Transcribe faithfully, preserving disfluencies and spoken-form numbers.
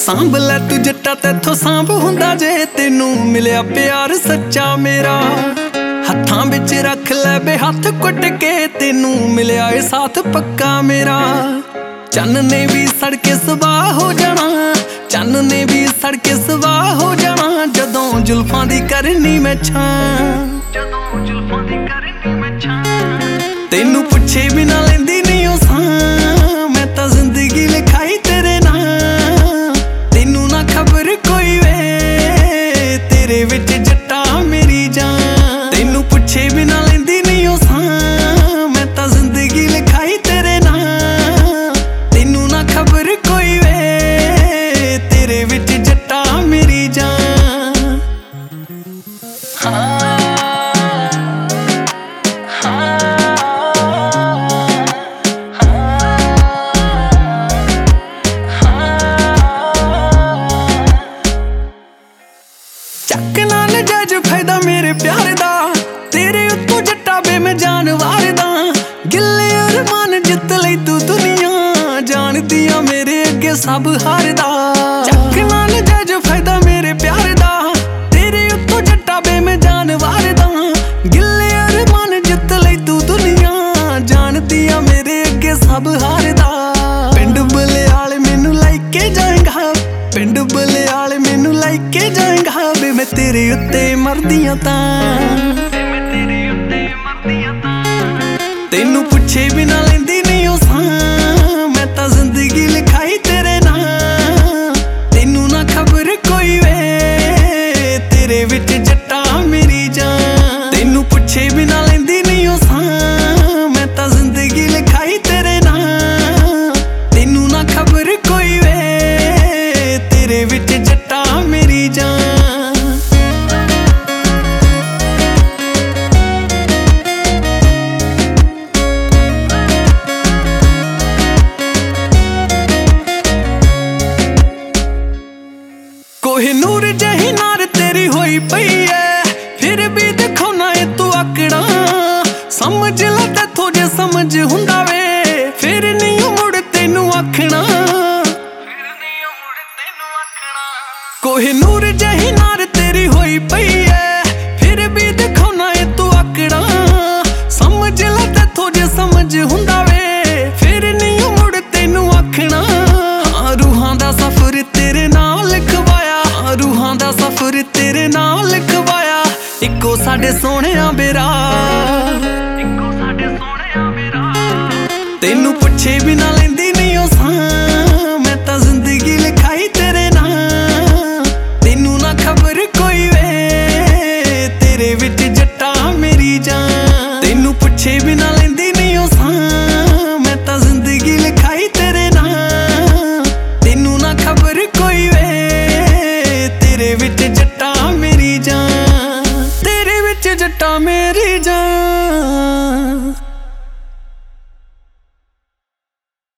सांभ लै तू जट्टा तैथों सांभ हुंदा जे तेनू मिलिया प्यार सच्चा मेरा। हत्थां विच रख लै बे हत्थ कुट के तेनू मिलिया ए साथ पक्का मेरा। चन्न ने भी सड़के सवाह हो जाना, चन्न ने भी सड़के सवाह हो जाना जदों जुल्फां दी करनी मैं छां, जदों जुल्फां दी करनी मैं छां। तेनू पुछे बिना लैंदी नहीं ओ सां, मैं तां जिंदगी लिखाई तेरे नां। तेनू ना खबर कोई वे तेरे विच जट्टा मेरी जान। तेनू पुछे बिना लैंदी नहीं ओ सां, मैं तां जिंदगी लिखाई तेरे नां। तेनू ना खबर कोई वे तेरे विच जट्टा मेरी जान। हाँ फायदा मेरे प्यार दा तेरे उत्तों जट्टा बे मैं जान वारदा। गिले अरमान जित लई तू दुनिया जानदियां मेरे अगे सब हारदा। चखना नजायज फायदा मेरे प्यार दा तेरे उत्तों जट्टा बे मैं जान वारदा। गिले अरमान जित लई तू दुनिया जानदियां मेरे अगे सब हारदा। पिंड बलियाल मैनू लाइके जाएगा, पिंड बलियाल मैनू लाइके जाएगा वे मैं तेरे उत्ते मरदियां तां। तेनू पुछे बिना लैंदी नहीं ओ सां, मैं तां जिंदगी लिखाई तेरे नां। तेनू ना खबर कोई वे तेरे विच जट्टा मेरी जान। तेनू पुछे बिना लैंदी नहीं ओ सां, मैं तां जिंदगी लिखाई तेरे नां। तेनू ना खबर कोई वे तेरे विच जट्टा मेरी जान। कोहिनूर जही नार तेरी होई पई है, फिर भी देखो ना ए तू आकड़ा। समझ ला तैथों जे समझ हुंदा वे फिर नहीं मुड़ तेनू आखना। कोहिनूर जही नार तेरी होई पई है, फिर भी देखो ना ए तू आकड़ा। समझ ला तैथों जे समझ हुंदा वे फिर नहीं मुड़ तेनू आखना। हाँ रूहां दा सफर तेरे नाल लिखवाया, रूहां दा सफर तेरे नाल लिखवाया। इक्को साडे सोहणिया बेरा, इक्को साडे सोहणिया बेरा। तेनू पुछे बिना लैंदी नहीं ओ सां,